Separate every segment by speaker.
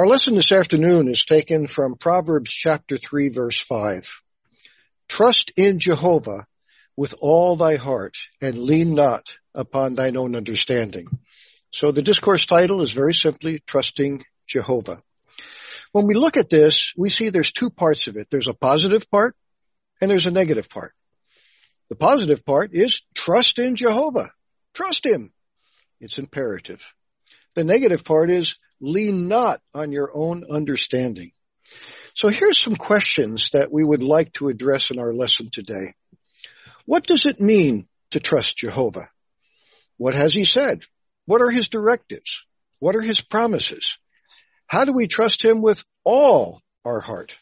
Speaker 1: Our lesson this afternoon is taken from Proverbs chapter 3, verse 5. Trust in Jehovah with all thy heart, and lean not upon thine own understanding. So the discourse title is very simply, Trusting Jehovah. When we look at this, we see there's two parts of it. There's a positive part, and there's a negative part. The positive part is trust in Jehovah. Trust him. It's imperative. The negative part is lean not on your own understanding. So here's some questions that we would like to address in our lesson today. What does it mean to trust Jehovah? What has he said? What are his directives? What are his promises? How do we trust him with all our heart?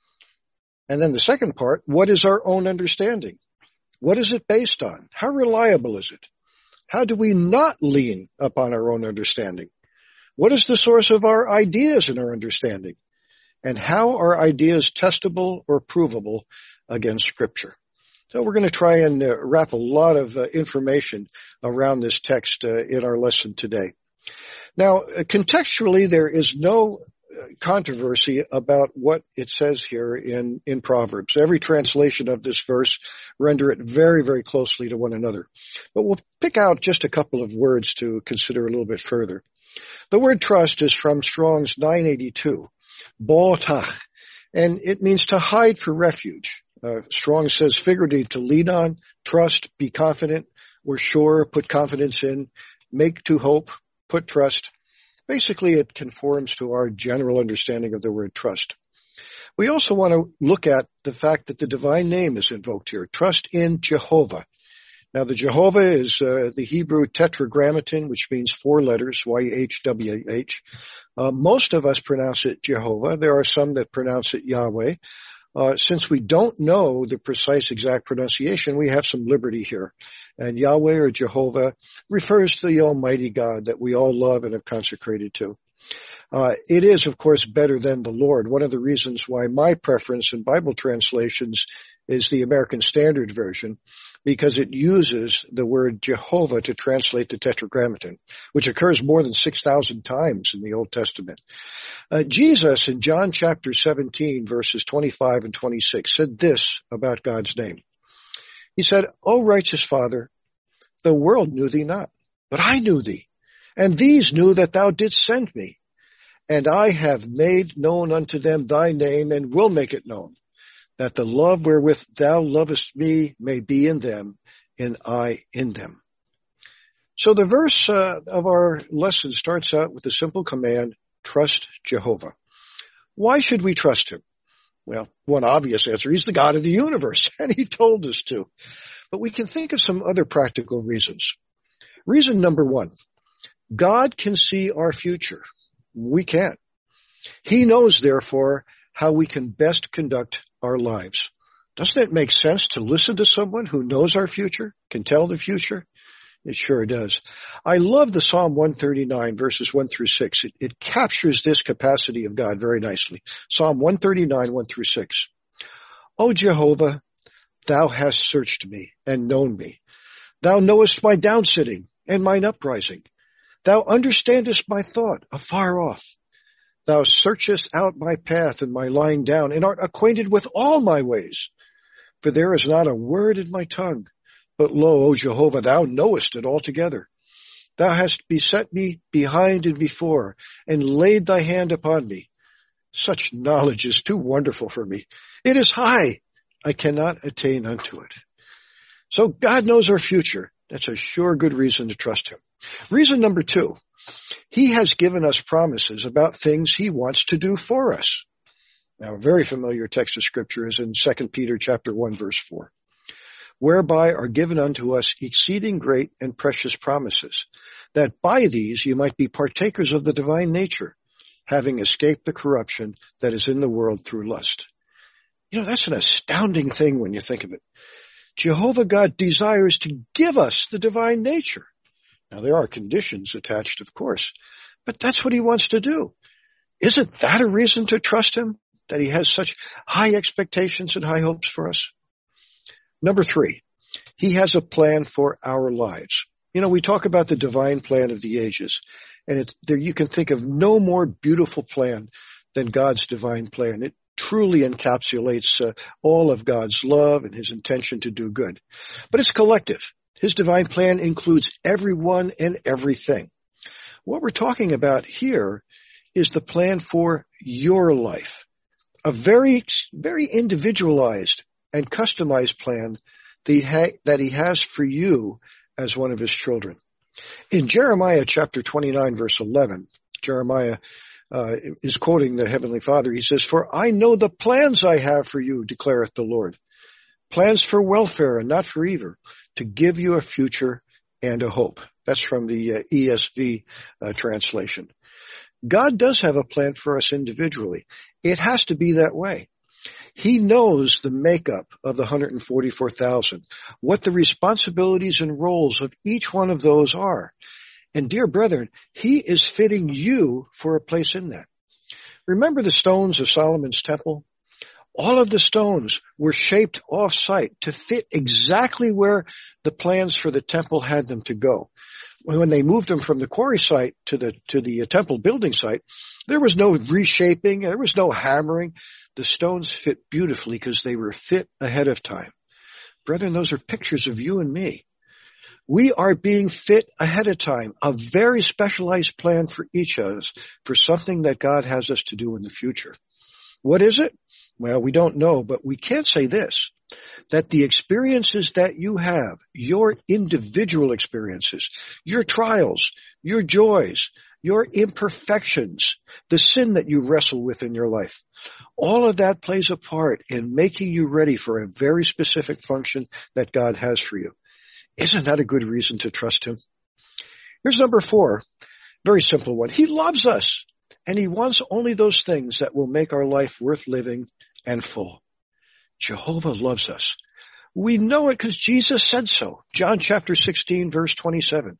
Speaker 1: And then the second part, what is our own understanding? What is it based on? How reliable is it? How do we not lean upon our own understanding? What is the source of our ideas and our understanding? And how are ideas testable or provable against Scripture? So we're going to try and wrap a lot of information around this text in our lesson today. Now, contextually, there is no controversy about what it says here in Proverbs. Every translation of this verse render it very, very closely to one another. But we'll pick out just a couple of words to consider a little bit further. The word trust is from Strong's 982, botach, and it means to hide for refuge. Strong says figuratively to lean on, trust, be confident, or sure, put confidence in, make to hope, put trust. Basically, it conforms to our general understanding of the word trust. We also want to look at the fact that the divine name is invoked here, trust in Jehovah. Now, the Jehovah is the Hebrew tetragrammaton, which means four letters, YHWH. Most of us pronounce it Jehovah. There are some that pronounce it Yahweh. Since we don't know the precise exact pronunciation, we have some liberty here. And Yahweh or Jehovah refers to the Almighty God that we all love and have consecrated to. It is, of course, better than the Lord. One of the reasons why my preference in Bible translations is the American Standard Version, because it uses the word Jehovah to translate the Tetragrammaton, which occurs more than 6,000 times in the Old Testament. Jesus in John chapter 17, verses 25 and 26, said this about God's name. He said, O righteous Father, the world knew thee not, but I knew thee, and these knew that thou didst send me. And I have made known unto them thy name, and will make it known, that the love wherewith thou lovest me may be in them, and I in them. So the verse of our lesson starts out with the simple command, trust Jehovah. Why should we trust him? Well, one obvious answer, he's the God of the universe, and he told us to. But we can think of some other practical reasons. Reason number one, God can see our future. We can't. He knows, therefore, how we can best conduct our lives. Doesn't it make sense to listen to someone who knows our future, can tell the future? It sure does. I love the Psalm 139, verses 1 through 6. It captures this capacity of God very nicely. Psalm 139, 1 through 6. O Jehovah, thou hast searched me and known me. Thou knowest my downsitting and mine uprising. Thou understandest my thought afar off. Thou searchest out my path and my lying down, and art acquainted with all my ways. For there is not a word in my tongue. But lo, O Jehovah, thou knowest it altogether. Thou hast beset me behind and before, and laid thy hand upon me. Such knowledge is too wonderful for me. It is high. I cannot attain unto it. So God knows our future. That's a sure good reason to trust him. Reason number two, he has given us promises about things he wants to do for us. Now, a very familiar text of Scripture is in 2 Peter chapter 1, verse 4. Whereby are given unto us exceeding great and precious promises, that by these you might be partakers of the divine nature, having escaped the corruption that is in the world through lust. You know, that's an astounding thing when you think of it. Jehovah God desires to give us the divine nature. Now, there are conditions attached, of course, but that's what he wants to do. Isn't that a reason to trust him, that he has such high expectations and high hopes for us? Number three, he has a plan for our lives. You know, we talk about the divine plan of the ages, And there you can think of no more beautiful plan than God's divine plan. It truly encapsulates all of God's love and his intention to do good. But it's collective. His divine plan includes everyone and everything. What we're talking about here is the plan for your life, a very, very individualized and customized plan that he has for you as one of his children. In Jeremiah chapter 29, verse 11, Jeremiah is quoting the Heavenly Father. He says, "For I know the plans I have for you, declareth the Lord, plans for welfare and not for evil, to give you a future and a hope." That's from the ESV translation. God does have a plan for us individually. It has to be that way. He knows the makeup of the 144,000, what the responsibilities and roles of each one of those are. And dear brethren, he is fitting you for a place in that. Remember the stones of Solomon's temple? All of the stones were shaped off-site to fit exactly where the plans for the temple had them to go. When they moved them from the quarry site to the temple building site, there was no reshaping, there was no hammering. The stones fit beautifully because they were fit ahead of time. Brethren, those are pictures of you and me. We are being fit ahead of time, a very specialized plan for each of us, for something that God has us to do in the future. What is it? Well, we don't know, but we can say this, that the experiences that you have, your individual experiences, your trials, your joys, your imperfections, the sin that you wrestle with in your life, all of that plays a part in making you ready for a very specific function that God has for you. Isn't that a good reason to trust him? Here's number 4, very simple one. He loves us, and he wants only those things that will make our life worth living and full. Jehovah loves us. We know it because Jesus said so. John chapter 16, verse 27.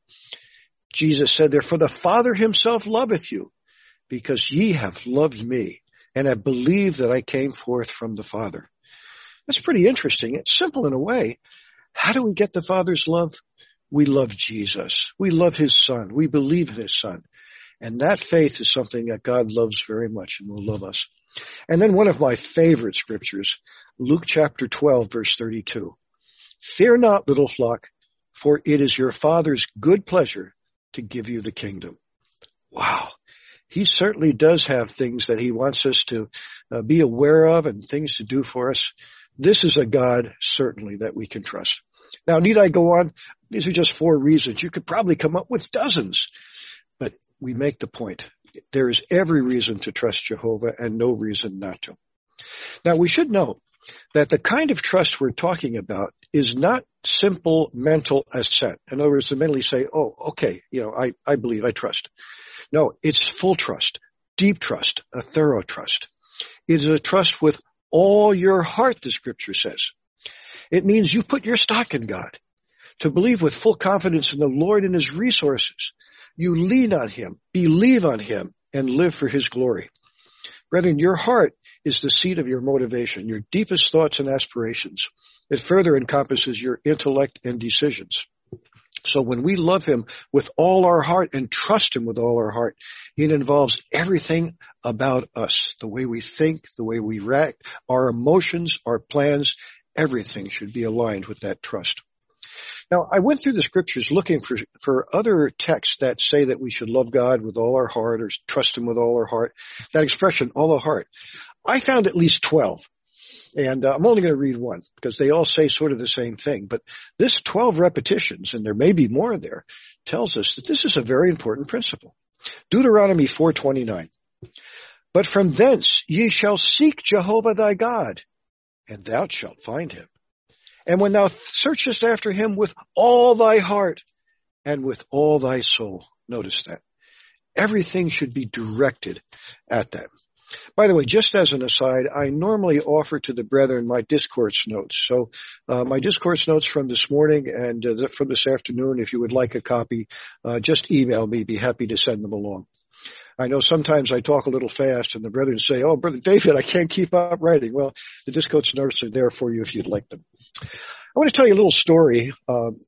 Speaker 1: Jesus said, "Therefore the Father himself loveth you, because ye have loved me, and have believed that I came forth from the Father." That's pretty interesting. It's simple in a way. How do we get the Father's love? We love Jesus. We love his Son. We believe in his Son. And that faith is something that God loves very much and will love us. And then one of my favorite scriptures, Luke chapter 12, verse 32. "Fear not, little flock, for it is your Father's good pleasure to give you the kingdom." Wow. He certainly does have things that he wants us to be aware of and things to do for us. This is a God, certainly, that we can trust. Now, need I go on? These are just 4 reasons. You could probably come up with dozens. But we make the point. There is every reason to trust Jehovah and no reason not to. Now, we should know that the kind of trust we're talking about is not simple mental assent. In other words, to mentally say, "Oh, okay, I believe, I trust." No, it's full trust, deep trust, a thorough trust. It is a trust with all your heart, the scripture says. It means you put your stock in God. To believe with full confidence in the Lord and his resources. You lean on him, believe on him, and live for his glory. Brethren, your heart is the seat of your motivation, your deepest thoughts and aspirations. It further encompasses your intellect and decisions. So when we love him with all our heart and trust him with all our heart, it involves everything about us, the way we think, the way we react, our emotions, our plans, everything should be aligned with that trust. Now, I went through the scriptures looking for other texts that say that we should love God with all our heart or trust him with all our heart. That expression, all our heart. I found at least 12. And I'm only going to read one because they all say sort of the same thing. But this 12 repetitions, and there may be more there, tells us that this is a very important principle. Deuteronomy 4:29. "But from thence ye shall seek Jehovah thy God, and thou shalt find him. And when thou searchest after him with all thy heart and with all thy soul." Notice that. Everything should be directed at that. By the way, just as an aside, I normally offer to the brethren my discourse notes. So my discourse notes from this morning and from this afternoon, if you would like a copy, just email me. Be happy to send them along. I know sometimes I talk a little fast and the brethren say, "Oh, Brother David, I can't keep up writing." Well, the discourse notes are there for you if you'd like them. I want to tell you a little story that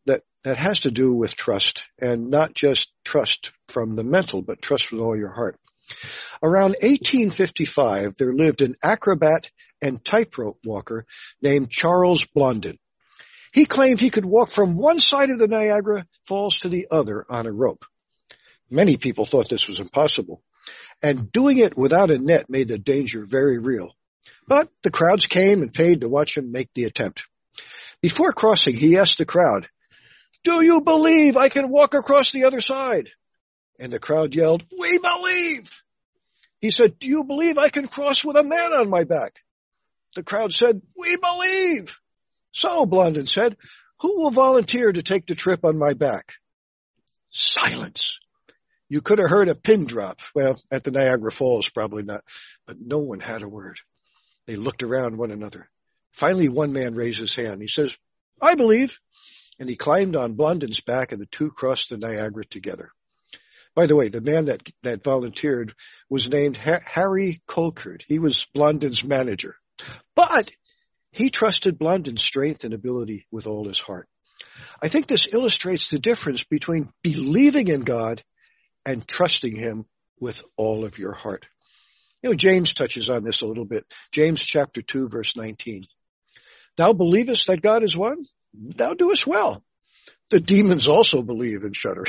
Speaker 1: that has to do with trust, and not just trust from the mental, but trust with all your heart. Around 1855, there lived an acrobat and tightrope walker named Charles Blondin. He claimed he could walk from one side of the Niagara Falls to the other on a rope. Many people thought this was impossible, and doing it without a net made the danger very real. But the crowds came and paid to watch him make the attempt. Before crossing, he asked the crowd, "Do you believe I can walk across the other side?" And the crowd yelled, "We believe!" He said, "Do you believe I can cross with a man on my back?" The crowd said, "We believe!" "So," Blondin said, "who will volunteer to take the trip on my back?" Silence. You could have heard a pin drop. Well, at the Niagara Falls, probably not. But no one had a word. They looked around one another. Finally, one man raised his hand. He says, "I believe." And he climbed on Blondin's back, and the two crossed the Niagara together. By the way, the man that volunteered was named Harry Colcord. He was Blondin's manager. But he trusted Blondin's strength and ability with all his heart. I think this illustrates the difference between believing in God and trusting him with all of your heart. You know, James touches on this a little bit. James chapter 2, verse 19. "Thou believest that God is one? Thou doest well. The demons also believe and shudder."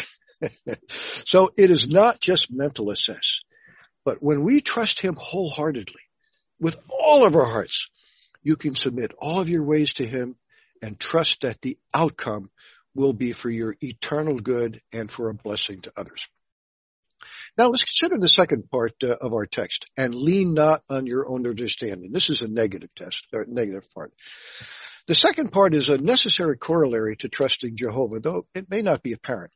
Speaker 1: So it is not just mental assess, but when we trust him wholeheartedly, with all of our hearts, you can submit all of your ways to him and trust that the outcome will be for your eternal good and for a blessing to others. Now let's consider the second part of our text, and lean not on your own understanding. This is a negative part. The second part is a necessary corollary to trusting Jehovah, though it may not be apparent.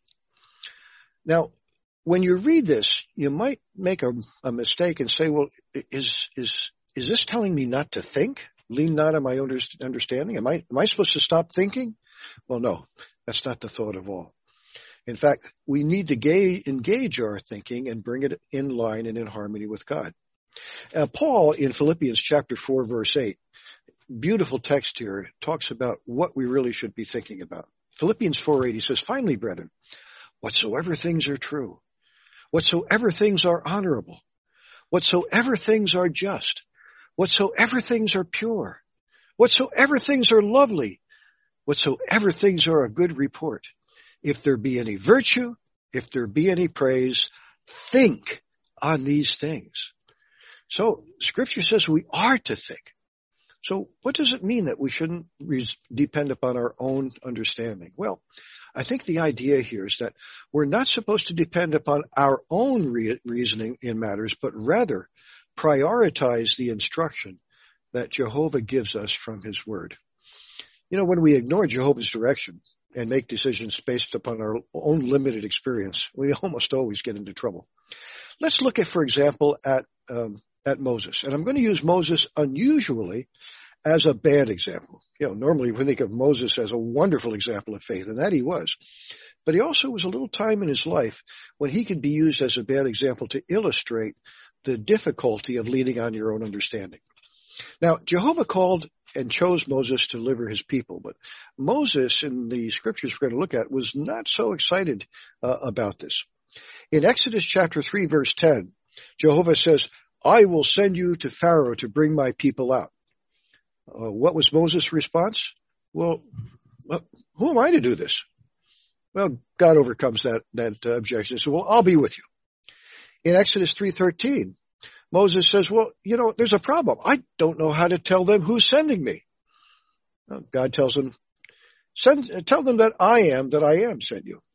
Speaker 1: Now, when you read this, you might make a mistake and say, well, is this telling me not to think? Lean not on my own understanding? Am I supposed to stop thinking? Well, no, that's not the thought of all. In fact, we need to engage our thinking and bring it in line and in harmony with God. Paul in Philippians chapter 4, verse 8, beautiful text here, talks about what we really should be thinking about. Philippians 4:8, he says, "Finally, brethren, whatsoever things are true, whatsoever things are honorable, whatsoever things are just, whatsoever things are pure, whatsoever things are lovely, whatsoever things are of good report, if there be any virtue, if there be any praise, think on these things." So Scripture says we are to think. So what does it mean that we shouldn't depend upon our own understanding? Well, I think the idea here is that we're not supposed to depend upon our own reasoning in matters, but rather prioritize the instruction that Jehovah gives us from his word. You know, when we ignore Jehovah's direction and make decisions based upon our own limited experience, we almost always get into trouble. Let's look at, for example, at Moses. And I'm going to use Moses unusually as a bad example. You know, normally we think of Moses as a wonderful example of faith, and that he was. But he also was a little time in his life when he could be used as a bad example to illustrate the difficulty of leaning on your own understanding. Now, Jehovah called and chose Moses to deliver his people, but Moses, in the scriptures we're going to look at, was not so excited about this. In Exodus chapter 3, verse 10, Jehovah says, "I will send you to Pharaoh to bring my people out." What was Moses' response? Well, who am I to do this? Well, God overcomes that objection. So, well, I'll be with you. In Exodus 3:13, Moses says, well, you know, there's a problem. I don't know how to tell them who's sending me. Well, God tells him, tell them that I am sent you.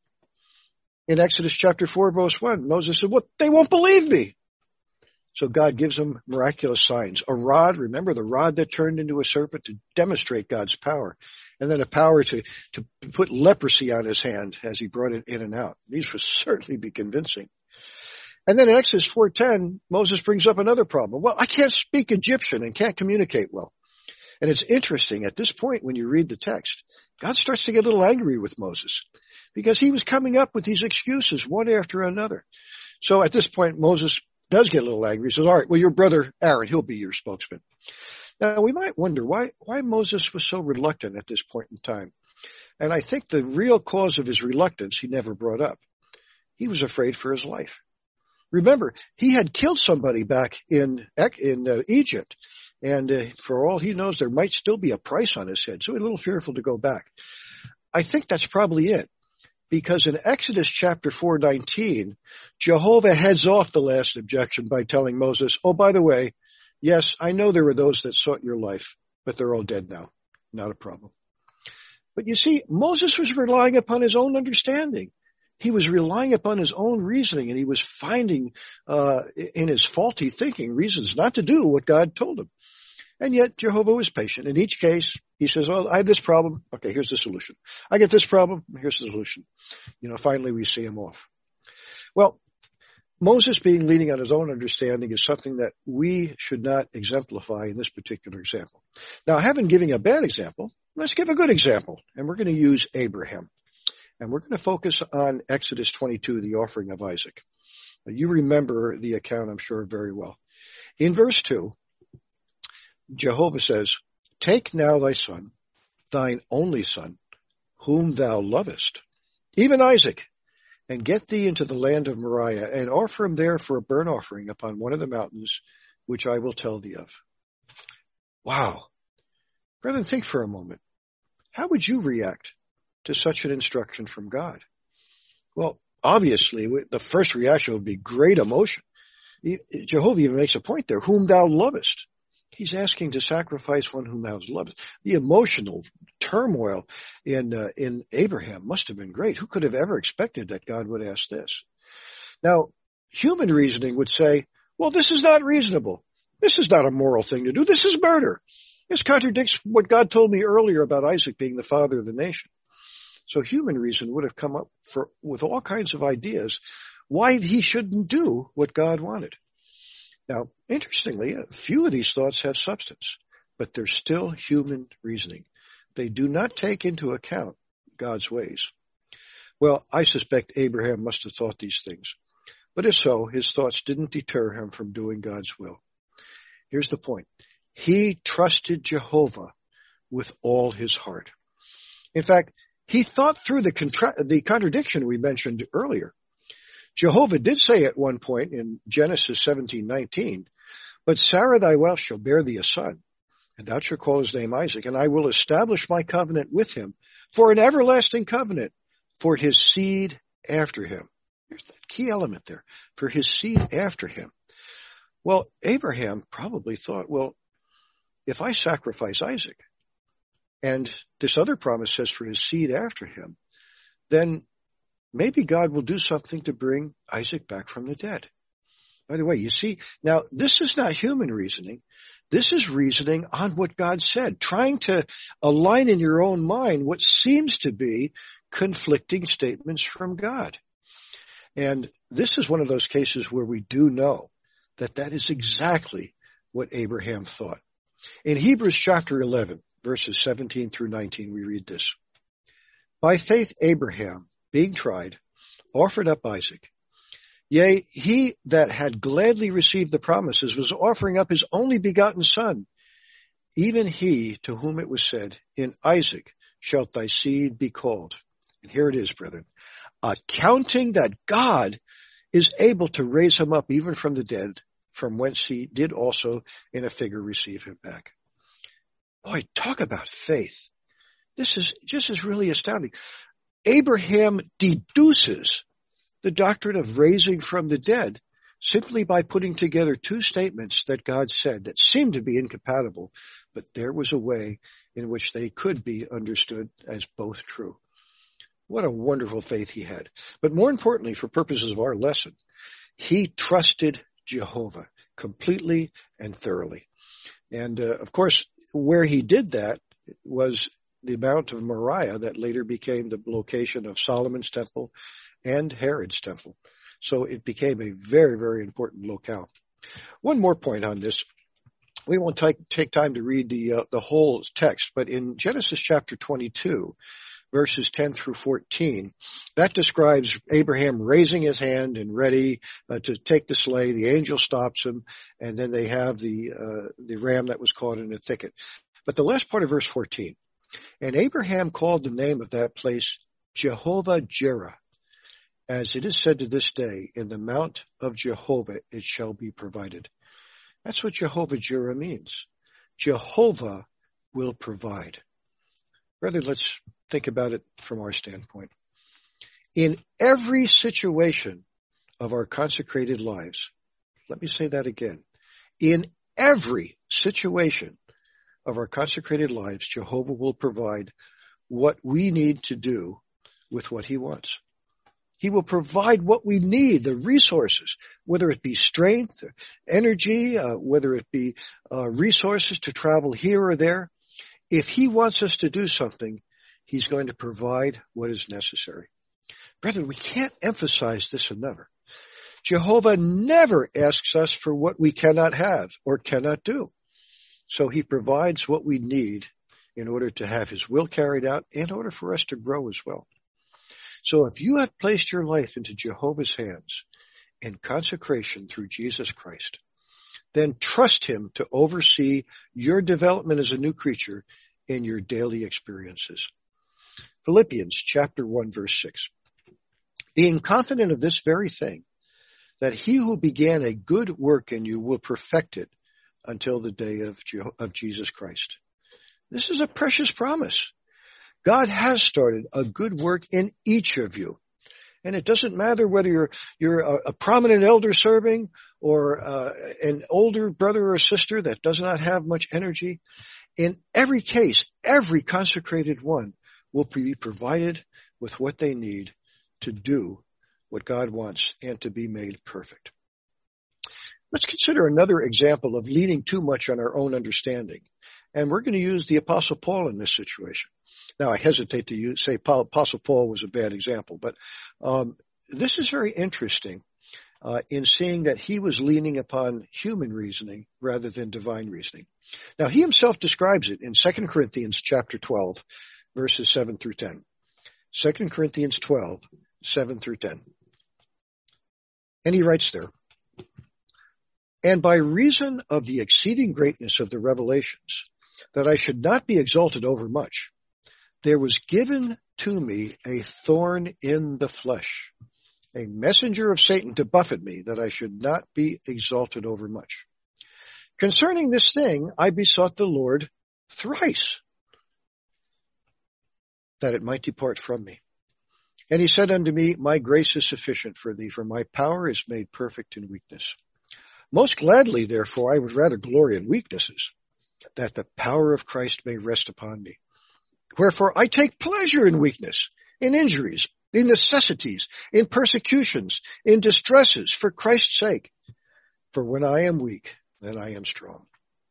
Speaker 1: In Exodus chapter 4, verse 1, Moses said, well, they won't believe me. So God gives him miraculous signs. A rod, remember the rod that turned into a serpent to demonstrate God's power. And then a power to put leprosy on his hand as he brought it in and out. These would certainly be convincing. And then in Exodus 4:10, Moses brings up another problem. Well, I can't speak Egyptian and can't communicate well. And it's interesting, at this point when you read the text, God starts to get a little angry with Moses because he was coming up with these excuses one after another. So at this point, Moses does get a little angry. He says, all right, well, your brother Aaron, he'll be your spokesman. Now, we might wonder why Moses was so reluctant at this point in time. And I think the real cause of his reluctance he never brought up. He was afraid for his life. Remember, he had killed somebody back in Egypt, and for all he knows, there might still be a price on his head, so he's a little fearful to go back. I think that's probably it, because in Exodus chapter 4:19, Jehovah heads off the last objection by telling Moses, oh, by the way, yes, I know there were those that sought your life, but they're all dead now. Not a problem. But you see, Moses was relying upon his own understanding. He was relying upon his own reasoning, and he was finding in his faulty thinking reasons not to do what God told him. And yet Jehovah was patient. In each case, he says, well, I have this problem. Okay, here's the solution. I get this problem. Here's the solution. Finally we see him off. Well, Moses leaning on his own understanding is something that we should not exemplify in this particular example. Now, having given a bad example, let's give a good example. And we're going to use Abraham. And we're going to focus on Exodus 22, the offering of Isaac. Now, you remember the account, I'm sure, very well. In verse 2, Jehovah says, take now thy son, thine only son, whom thou lovest, even Isaac, and get thee into the land of Moriah, and offer him there for a burnt offering upon one of the mountains, which I will tell thee of. Wow. Brethren, think for a moment. How would you react to such an instruction from God? Well, obviously, the first reaction would be great emotion. Jehovah even makes a point there, whom thou lovest. He's asking to sacrifice one whom thou lovest. The emotional turmoil in Abraham must have been great. Who could have ever expected that God would ask this? Now, human reasoning would say, well, this is not reasonable. This is not a moral thing to do. This is murder. This contradicts what God told me earlier about Isaac being the father of the nation. So human reason would have come up with all kinds of ideas why he shouldn't do what God wanted. Now, interestingly, a few of these thoughts have substance, but they're still human reasoning. They do not take into account God's ways. Well, I suspect Abraham must have thought these things, but if so, his thoughts didn't deter him from doing God's will. Here's the point. He trusted Jehovah with all his heart. In fact, he thought through the contradiction we mentioned earlier. Jehovah did say at one point in Genesis 17:19, but Sarah thy wife shall bear thee a son, and thou shalt call his name Isaac, and I will establish my covenant with him for an everlasting covenant for his seed after him. Here's the key element there, for his seed after him. Well, Abraham probably thought, well, if I sacrifice Isaac, and this other promise says for his seed after him, then maybe God will do something to bring Isaac back from the dead. By the way, you see, now this is not human reasoning. This is reasoning on what God said, trying to align in your own mind what seems to be conflicting statements from God. And this is one of those cases where we do know that that is exactly what Abraham thought. In Hebrews chapter 11, verses 17 through 19, we read this. By faith Abraham, being tried, offered up Isaac. Yea, he that had gladly received the promises was offering up his only begotten son, even he to whom it was said, in Isaac shalt thy seed be called. And here it is, brethren, accounting that God is able to raise him up even from the dead, from whence he did also in a figure receive him back. Boy, talk about faith. This is really astounding. Abraham deduces the doctrine of raising from the dead simply by putting together two statements that God said that seemed to be incompatible, but there was a way in which they could be understood as both true. What a wonderful faith he had. But more importantly, for purposes of our lesson, he trusted Jehovah completely and thoroughly. And of course, where he did that was the Mount of Moriah that later became the location of Solomon's temple and Herod's temple. So it became a very, very important locale. One more point on this. We won't take time to read the whole text, but in Genesis chapter 22, verses 10 through 14, that describes Abraham raising his hand and ready to take the sleigh. The angel stops him, and then they have the ram that was caught in a thicket. But the last part of verse 14, And Abraham called the name of that place Jehovah-Jireh. As it is said to this day, in the mount of Jehovah it shall be provided. That's what Jehovah-Jireh means. Jehovah will provide. Rather, let's think about it from our standpoint. In every situation of our consecrated lives, let me say that again. In every situation of our consecrated lives, Jehovah will provide what we need to do with what he wants. He will provide what we need, the resources, whether it be strength, energy, whether it be resources to travel here or there. If he wants us to do something, he's going to provide what is necessary. Brethren, we can't emphasize this enough. Jehovah never asks us for what we cannot have or cannot do. So he provides what we need in order to have his will carried out, in order for us to grow as well. So if you have placed your life into Jehovah's hands in consecration through Jesus Christ, then trust him to oversee your development as a new creature in your daily experiences. Philippians chapter 1, verse 6. Being confident of this very thing, that he who began a good work in you will perfect it until the day of Jesus Christ. This is a precious promise. God has started a good work in each of you. And it doesn't matter whether you're a prominent elder serving or an older brother or sister that does not have much energy. In every case, every consecrated one will be provided with what they need to do what God wants and to be made perfect. Let's consider another example of leaning too much on our own understanding. And we're going to use the Apostle Paul in this situation. Now, I hesitate to say Apostle Paul was a bad example, but this is very interesting in seeing that he was leaning upon human reasoning rather than divine reasoning. Now, he himself describes it in 2 Corinthians chapter 12, verses 7 through 10. 2 Corinthians 12, 7 through 10. And he writes there, "And by reason of the exceeding greatness of the revelations, that I should not be exalted overmuch, there was given to me a thorn in the flesh, a messenger of Satan to buffet me, that I should not be exalted overmuch. Concerning this thing, I besought the Lord thrice, that it might depart from me. And he said unto me, My grace is sufficient for thee, for my power is made perfect in weakness. Most gladly, therefore, I would rather glory in weaknesses, that the power of Christ may rest upon me. Wherefore I take pleasure in weakness, in injuries, in necessities, in persecutions, in distresses, for Christ's sake. For when I am weak, then I am strong."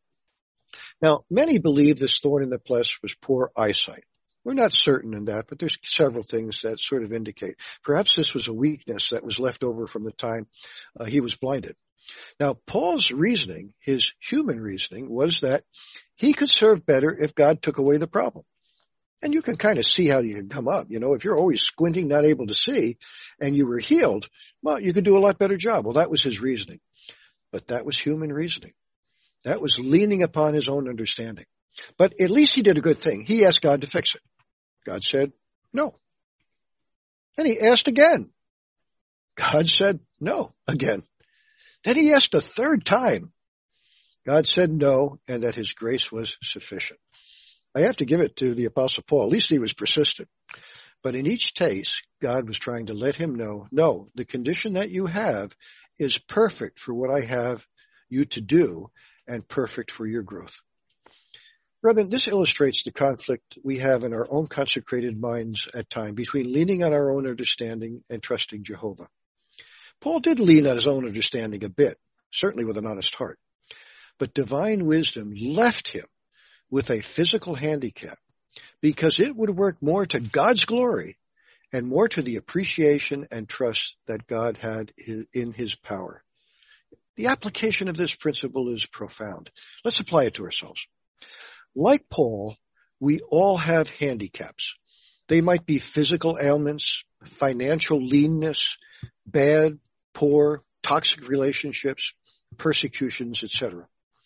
Speaker 1: Now, many believe this thorn in the flesh was poor eyesight. We're not certain in that, but there's several things that sort of indicate. Perhaps this was a weakness that was left over from the time he was blinded. Now, Paul's reasoning, his human reasoning, was that he could serve better if God took away the problem. And you can kind of see how you can come up. You know, if you're always squinting, not able to see, and you were healed, well, you could do a lot better job. Well, that was his reasoning. But that was human reasoning. That was leaning upon his own understanding. But at least he did a good thing. He asked God to fix it. God said, no. Then he asked again. God said, no, again. Then he asked a third time. God said no, and that his grace was sufficient. I have to give it to the Apostle Paul. At least he was persistent. But in each case, God was trying to let him know, no, the condition that you have is perfect for what I have you to do and perfect for your growth. Brethren, this illustrates the conflict we have in our own consecrated minds at times between leaning on our own understanding and trusting Jehovah. Paul did lean on his own understanding a bit, certainly with an honest heart. But divine wisdom left him with a physical handicap because it would work more to God's glory and more to the appreciation and trust that God had in his power. The application of this principle is profound. Let's apply it to ourselves. Like Paul, we all have handicaps. They might be physical ailments, financial leanness, bad, poor, toxic relationships, persecutions, etc.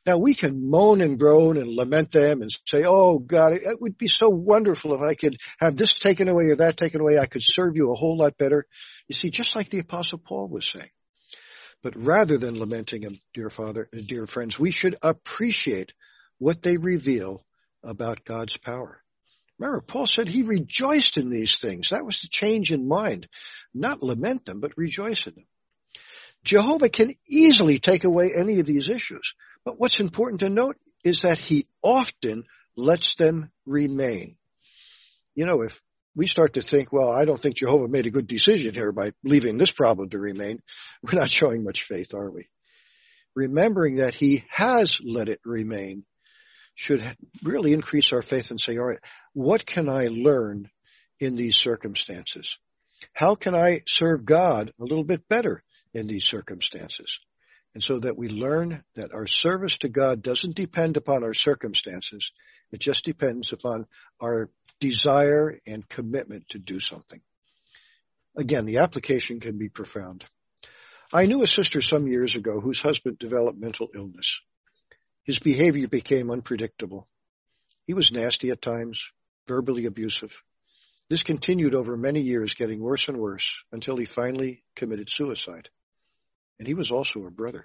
Speaker 1: Now we can moan and groan and lament them and say, oh God, it would be so wonderful if I could have this taken away or that taken away. I could serve you a whole lot better. You see, just like the Apostle Paul was saying. But rather than lamenting them, dear friends, we should appreciate what they reveal about God's power. Remember, Paul said he rejoiced in these things. That was the change in mind. Not lament them, but rejoice in them. Jehovah can easily take away any of these issues. But what's important to note is that he often lets them remain. You know, if we start to think, well, I don't think Jehovah made a good decision here by leaving this problem to remain, we're not showing much faith, are we? Remembering that he has let it remain should really increase our faith and say, all right, what can I learn in these circumstances? How can I serve God a little bit better in these circumstances? And so that we learn that our service to God doesn't depend upon our circumstances. It just depends upon our desire and commitment to do something. Again, the application can be profound. I knew a sister some years ago whose husband developed mental illness. His behavior became unpredictable. He was nasty at times, verbally abusive. This continued over many years, getting worse and worse, until he finally committed suicide. And he was also her brother.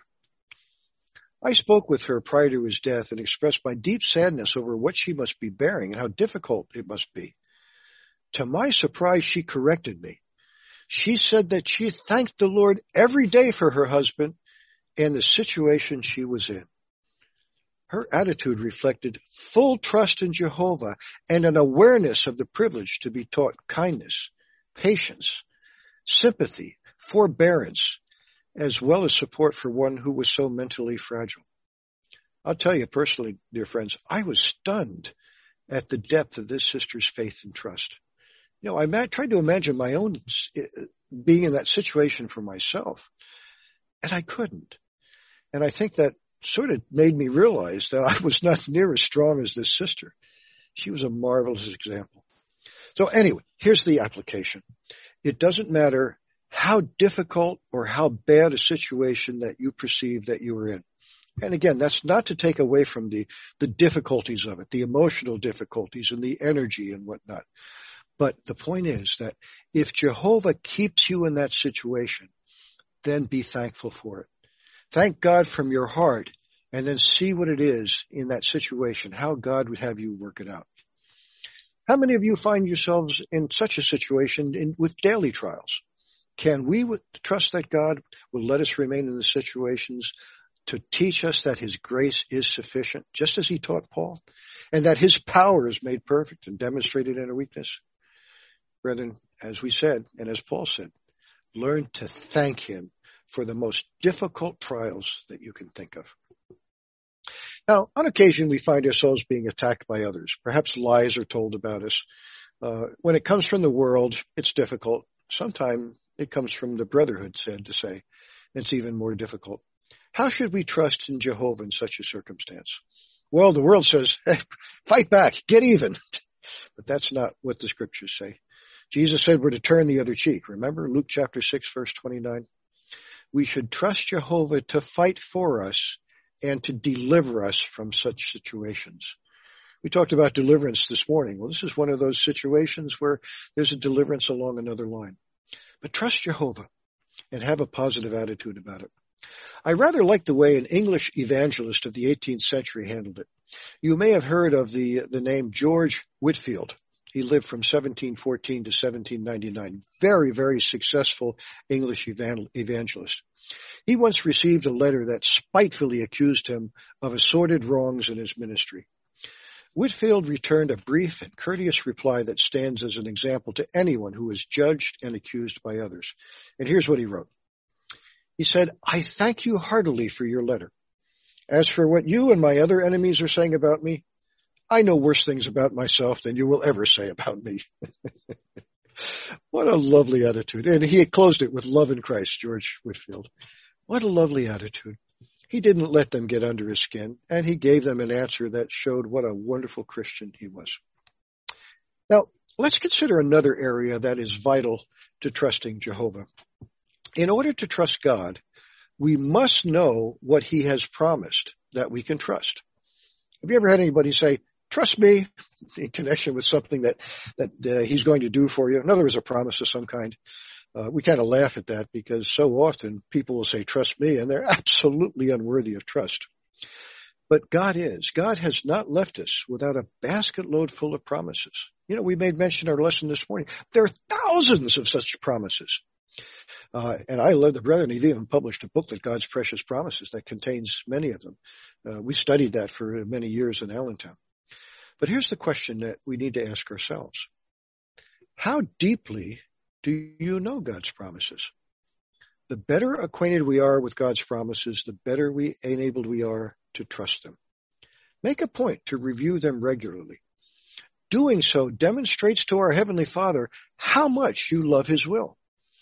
Speaker 1: I spoke with her prior to his death and expressed my deep sadness over what she must be bearing and how difficult it must be. To my surprise, she corrected me. She said that she thanked the Lord every day for her husband and the situation she was in. Her attitude reflected full trust in Jehovah and an awareness of the privilege to be taught kindness, patience, sympathy, forbearance, as well as support for one who was so mentally fragile. I'll tell you personally, dear friends, I was stunned at the depth of this sister's faith and trust. You know, I tried to imagine my own being in that situation for myself, and I couldn't. And I think that sort of made me realize that I was not near as strong as this sister. She was a marvelous example. So anyway, here's the application. It doesn't matter how difficult or how bad a situation that you perceive that you were in. And again, that's not to take away from the difficulties of it, the emotional difficulties and the energy and whatnot. But the point is that if Jehovah keeps you in that situation, then be thankful for it. Thank God from your heart and then see what it is in that situation, how God would have you work it out. How many of you find yourselves in such a situation with daily trials? Can we trust that God will let us remain in the situations to teach us that his grace is sufficient, just as he taught Paul, and that his power is made perfect and demonstrated in our weakness? Brethren, as we said, and as Paul said, learn to thank him for the most difficult trials that you can think of. Now, on occasion, we find ourselves being attacked by others. Perhaps lies are told about us. When it comes from the world, it's difficult. Sometimes it comes from the brotherhood, sad to say. It's even more difficult. How should we trust in Jehovah in such a circumstance? Well, the world says, hey, fight back, get even. But that's not what the scriptures say. Jesus said we're to turn the other cheek. Remember Luke chapter 6, verse 29? We should trust Jehovah to fight for us and to deliver us from such situations. We talked about deliverance this morning. Well, this is one of those situations where there's a deliverance along another line. But trust Jehovah and have a positive attitude about it. I rather like the way an English evangelist of the 18th century handled it. You may have heard of the name George Whitefield. He lived from 1714 to 1799. Very, very successful English evangelist. He once received a letter that spitefully accused him of assorted wrongs in his ministry. Whitefield returned a brief and courteous reply that stands as an example to anyone who is judged and accused by others. And here's what he wrote. He said, I thank you heartily for your letter. As for what you and my other enemies are saying about me, I know worse things about myself than you will ever say about me. What a lovely attitude. And he had closed it with love in Christ, George Whitefield. What a lovely attitude. He didn't let them get under his skin, and he gave them an answer that showed what a wonderful Christian he was. Now, let's consider another area that is vital to trusting Jehovah. In order to trust God, we must know what he has promised that we can trust. Have you ever had anybody say, trust me, in connection with something that he's going to do for you? In other words, a promise of some kind. We kind of laugh at that because so often people will say, trust me, and they're absolutely unworthy of trust. But God is. God has not left us without a basket load full of promises. We made mention in our lesson this morning. There are thousands of such promises. And I love the brethren. They've even published a booklet, God's Precious Promises, that contains many of them. We studied that for many years in Allentown. But here's the question that we need to ask ourselves. How deeply do you know God's promises? The better acquainted we are with God's promises, the better enabled we are to trust them. Make a point to review them regularly. Doing so demonstrates to our Heavenly Father how much you love His will.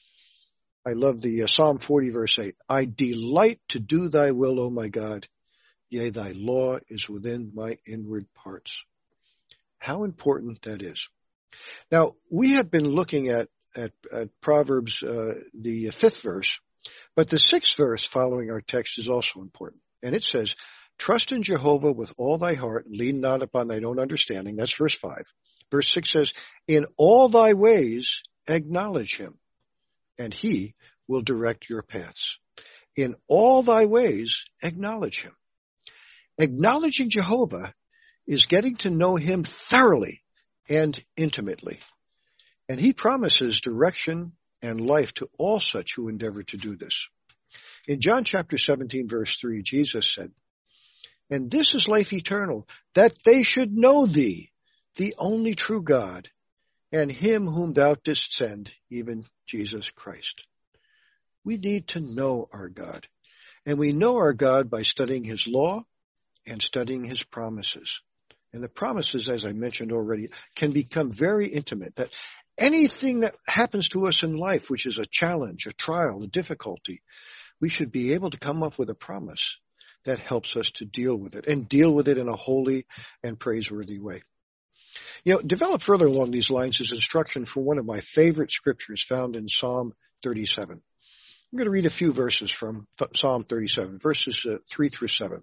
Speaker 1: I love the Psalm 40 verse 8. I delight to do thy will, O my God. Yea, thy law is within my inward parts. How important that is. Now, we have been looking at Proverbs, the 5th verse, but the 6th verse following our text is also important. And it says, trust in Jehovah with all thy heart, and lean not upon thine own understanding. That's verse 5. Verse 6 says, in all thy ways acknowledge him, and he will direct your paths. In all thy ways acknowledge him. Acknowledging Jehovah is getting to know him thoroughly and intimately. And he promises direction and life to all such who endeavor to do this. In John chapter 17, verse 3, Jesus said, and this is life eternal, that they should know thee, the only true God, and him whom thou didst send, even Jesus Christ. We need to know our God. And we know our God by studying his law and studying his promises. And the promises, as I mentioned already, can become very intimate. That anything that happens to us in life, which is a challenge, a trial, a difficulty, we should be able to come up with a promise that helps us to deal with it, and deal with it in a holy and praiseworthy way. Develop further along these lines is instruction from one of my favorite scriptures found in Psalm 37. I'm going to read a few verses from Psalm 37, verses 3 through 7.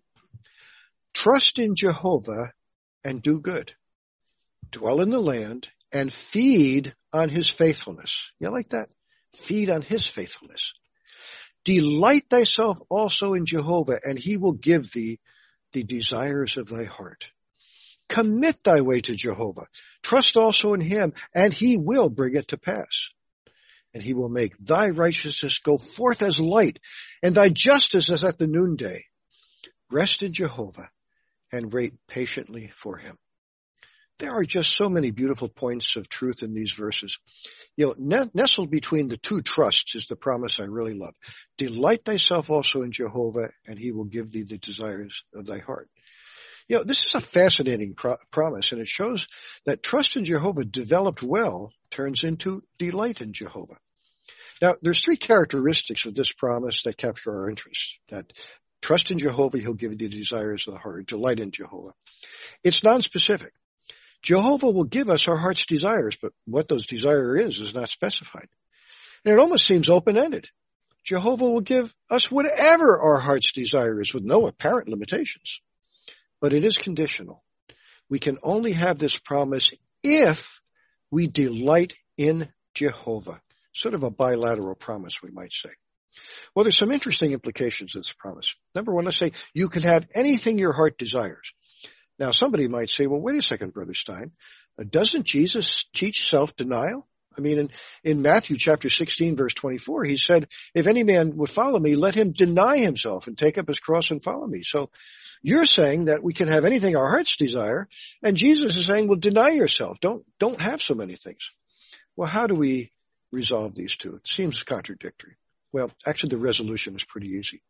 Speaker 1: Trust in Jehovah and do good. Dwell in the land and feed on his faithfulness. You like that? Feed on his faithfulness. Delight thyself also in Jehovah, and he will give thee the desires of thy heart. Commit thy way to Jehovah. Trust also in him, and he will bring it to pass. And he will make thy righteousness go forth as light, and thy justice as at the noonday. Rest in Jehovah, and wait patiently for him. There are just so many beautiful points of truth in these verses. Nestled between the two trusts is the promise I really love. Delight thyself also in Jehovah, and he will give thee the desires of thy heart. This is a fascinating promise, and it shows that trust in Jehovah developed well turns into delight in Jehovah. Now, there's 3 characteristics of this promise that capture our interest. That trust in Jehovah, he'll give you the desires of the heart. Delight in Jehovah. It's nonspecific. Jehovah will give us our heart's desires, but what those desires is not specified. And it almost seems open-ended. Jehovah will give us whatever our heart's desire is with no apparent limitations. But it is conditional. We can only have this promise if we delight in Jehovah. Sort of a bilateral promise, we might say. Well, there's some interesting implications of this promise. Number one, let's say you can have anything your heart desires. Now, somebody might say, well, wait a second, Brother Stein. Doesn't Jesus teach self-denial? I mean, in Matthew chapter 16, verse 24, he said, if any man would follow me, let him deny himself and take up his cross and follow me. So you're saying that we can have anything our hearts desire, and Jesus is saying, well, deny yourself. Don't have so many things. Well, how do we resolve these two? It seems contradictory. Well, actually, the resolution is pretty easy.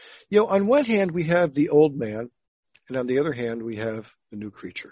Speaker 1: On one hand, we have the old man, and on the other hand, we have the new creature.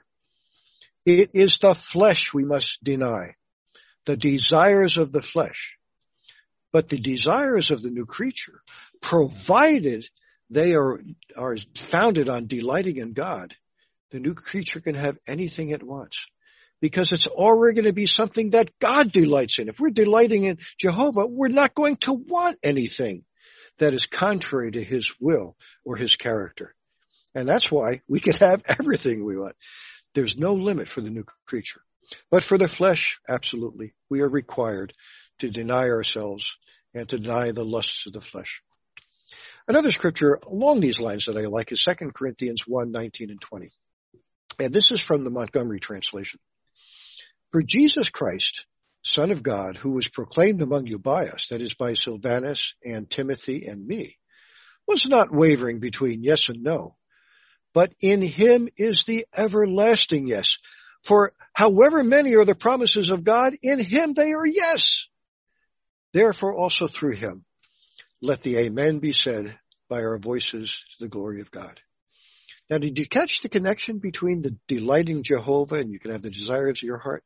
Speaker 1: It is the flesh we must deny, the desires of the flesh. But the desires of the new creature, provided they are founded on delighting in God, the new creature can have anything it wants. Because it's already going to be something that God delights in. If we're delighting in Jehovah, we're not going to want anything that is contrary to his will or his character. And that's why we can have everything we want. There's no limit for the new creature. But for the flesh, absolutely, we are required to deny ourselves and to deny the lusts of the flesh. Another scripture along these lines that I like is 2 Corinthians 1:19 and 20. And this is from the Montgomery translation. For Jesus Christ, Son of God, who was proclaimed among you by us, that is by Silvanus and Timothy and me, was not wavering between yes and no, but in him is the everlasting yes. For however many are the promises of God, in him they are yes. Therefore also through him, let the amen be said by our voices to the glory of God. Now, did you catch the connection between the delighting Jehovah and you can have the desires of your heart?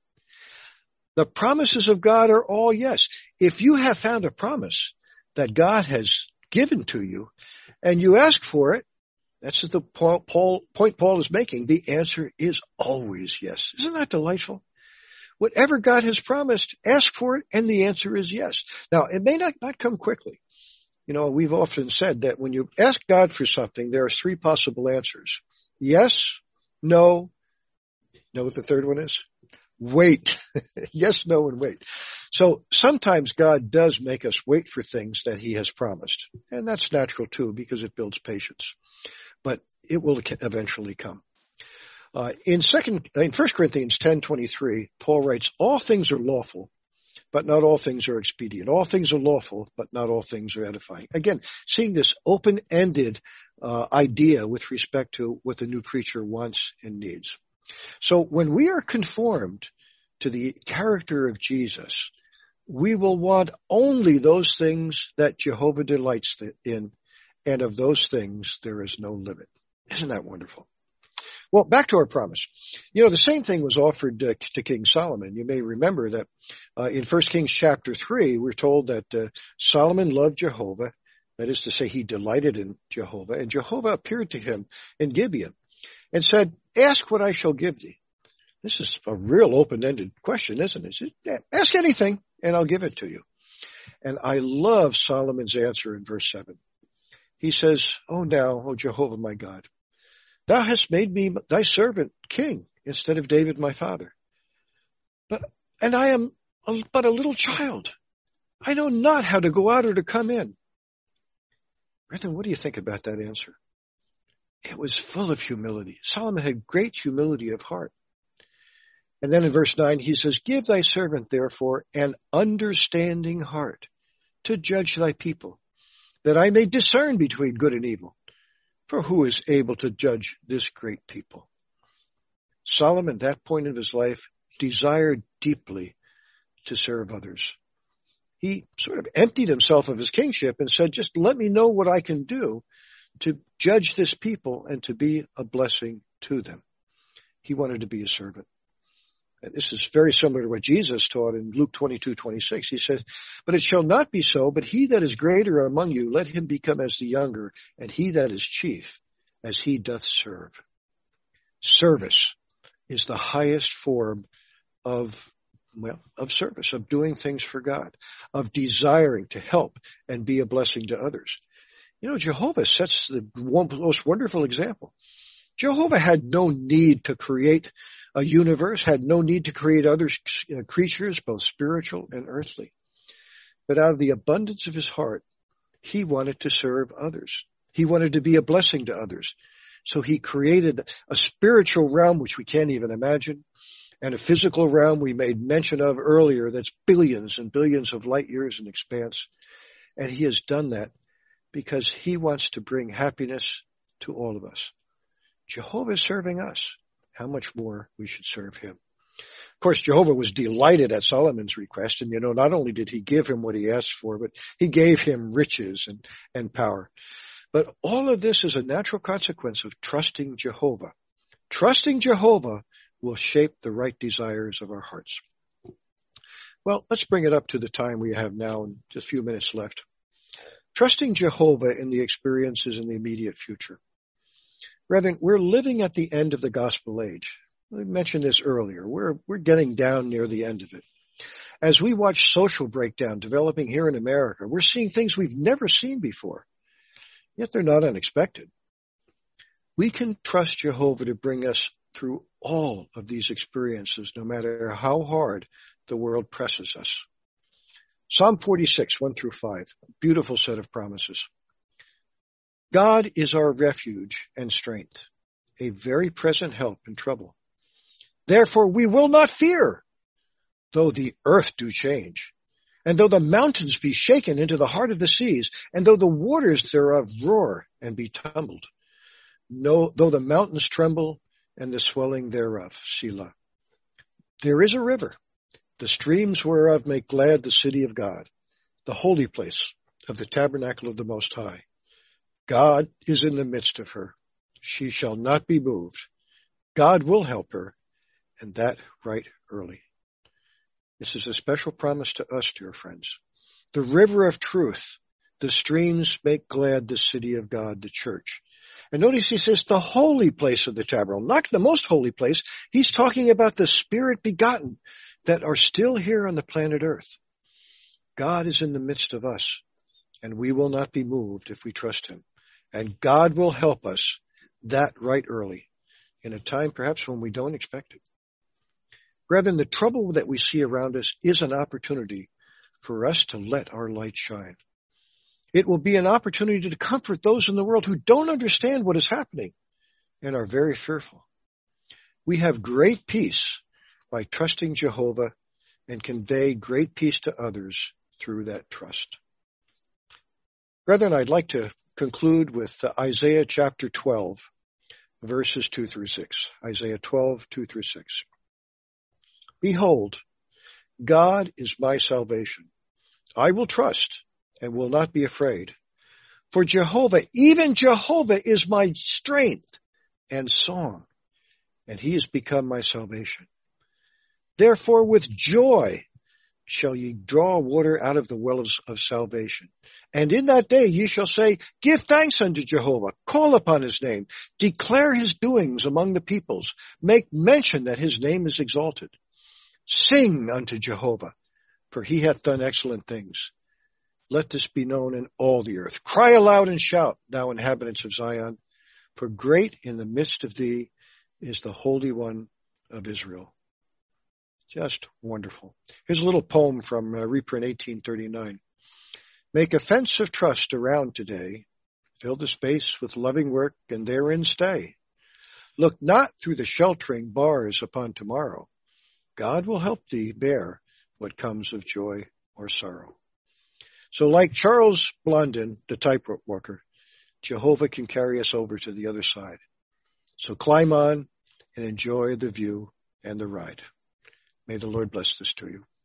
Speaker 1: The promises of God are all yes. If you have found a promise that God has given to you and you ask for it, that's the point Paul is making. The answer is always yes. Isn't that delightful? Whatever God has promised, ask for it, and the answer is yes. Now, it may not come quickly. You know, we've often said that when you ask God for something, there are three possible answers. Yes, no. Know what the third one is? Wait. Yes, no, and wait. So sometimes God does make us wait for things that he has promised. And that's natural too, because it builds patience. But it will eventually come. In 1 Corinthians 10:23, Paul writes, all things are lawful, but not all things are expedient. All things are lawful, but not all things are edifying. Again, seeing this open-ended idea with respect to what the new creature wants and needs. So when we are conformed to the character of Jesus, we will want only those things that Jehovah delights in, and of those things there is no limit. Isn't that wonderful? Well, back to our promise. You know, the same thing was offered to King Solomon. You may remember that in 1 Kings chapter 3, we're told that Solomon loved Jehovah. That is to say, he delighted in Jehovah. And Jehovah appeared to him in Gibeon and said, ask what I shall give thee. This is a real open-ended question, isn't it? Ask anything, and I'll give it to you. And I love Solomon's answer in verse 7. He says, oh, now, O Jehovah, my God, thou hast made me thy servant king instead of David my father. And I am but a little child. I know not how to go out or to come in. Brethren, what do you think about that answer? It was full of humility. Solomon had great humility of heart. And then in verse 9, he says, give thy servant, therefore, an understanding heart to judge thy people, that I may discern between good and evil. For who is able to judge this great people? Solomon, at that point of his life, desired deeply to serve others. He sort of emptied himself of his kingship and said, just let me know what I can do to judge this people and to be a blessing to them. He wanted to be a servant. And this is very similar to what Jesus taught in Luke 22:26. He said, but it shall not be so, but he that is greater among you, let him become as the younger, and he that is chief, as he doth serve. Service is the highest form of service, of doing things for God, of desiring to help and be a blessing to others. You know, Jehovah sets the most wonderful example. Jehovah had no need to create a universe, had no need to create other creatures, both spiritual and earthly. But out of the abundance of his heart, he wanted to serve others. He wanted to be a blessing to others. So he created a spiritual realm which we can't even imagine, and a physical realm we made mention of earlier that's billions and billions of light years in expanse. And he has done that because he wants to bring happiness to all of us. Jehovah is serving us. How much more we should serve him. Of course, Jehovah was delighted at Solomon's request. And, not only did he give him what he asked for, but he gave him riches and power. But all of this is a natural consequence of trusting Jehovah. Trusting Jehovah will shape the right desires of our hearts. Well, let's bring it up to the time we have now and just a few minutes left. Trusting Jehovah in the experiences in the immediate future. Brethren, we're living at the end of the gospel age. We mentioned this earlier. We're getting down near the end of it. As we watch social breakdown developing here in America, we're seeing things we've never seen before, yet they're not unexpected. We can trust Jehovah to bring us through all of these experiences, no matter how hard the world presses us. Psalm 46, 1 through 5, beautiful set of promises. God is our refuge and strength, a very present help in trouble. Therefore we will not fear, though the earth do change, and though the mountains be shaken into the heart of the seas, and though the waters thereof roar and be tumbled. No, though the mountains tremble and the swelling thereof, Selah. There is a river, the streams whereof make glad the city of God, the holy place of the tabernacle of the Most High. God is in the midst of her. She shall not be moved. God will help her, and that right early. This is a special promise to us, dear friends. The river of truth, the streams make glad the city of God, the church. And notice he says the holy place of the tabernacle, not the most holy place. He's talking about the Spirit begotten that are still here on the planet Earth. God is in the midst of us, and we will not be moved if we trust him. And God will help us that right early, in a time perhaps when we don't expect it. Brethren, the trouble that we see around us is an opportunity for us to let our light shine. It will be an opportunity to comfort those in the world who don't understand what is happening and are very fearful. We have great peace by trusting Jehovah and convey great peace to others through that trust. Brethren, I'd like to conclude with Isaiah chapter 12, verses 2 through 6. Isaiah 12, 2 through 6. Behold, God is my salvation. I will trust and will not be afraid. For Jehovah, even Jehovah, is my strength and song, and he has become my salvation. Therefore with joy shall ye draw water out of the wells of salvation. And in that day ye shall say, give thanks unto Jehovah, call upon his name, declare his doings among the peoples, make mention that his name is exalted. Sing unto Jehovah, for he hath done excellent things. Let this be known in all the earth. Cry aloud and shout, thou inhabitants of Zion, for great in the midst of thee is the Holy One of Israel. Just wonderful. Here's a little poem from reprint 1839. Make a fence of trust around today. Fill the space with loving work and therein stay. Look not through the sheltering bars upon tomorrow. God will help thee bear what comes of joy or sorrow. So like Charles Blondin, the typewalker, Jehovah can carry us over to the other side. So climb on and enjoy the view and the ride. May the Lord bless this to you.